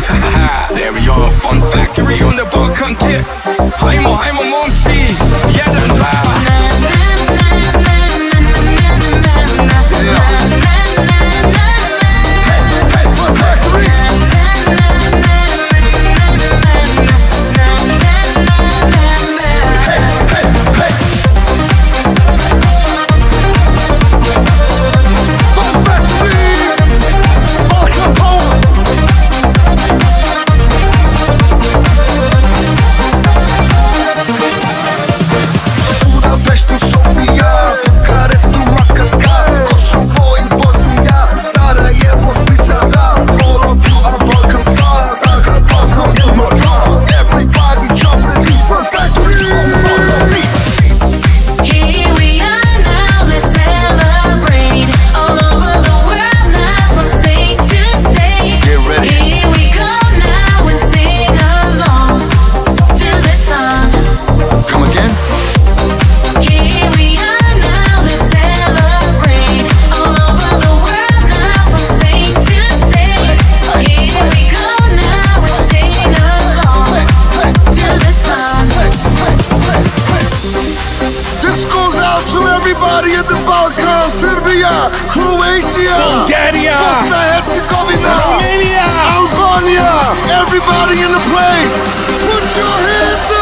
There we are, Fun Factory on the Balkan tip. Heimer Monty, jeden dwa. Everybody in the Balkan, Serbia, Croatia, Bulgaria, Bosnia-Herzegovina, Romania, Albania, everybody in the place, put your hands up!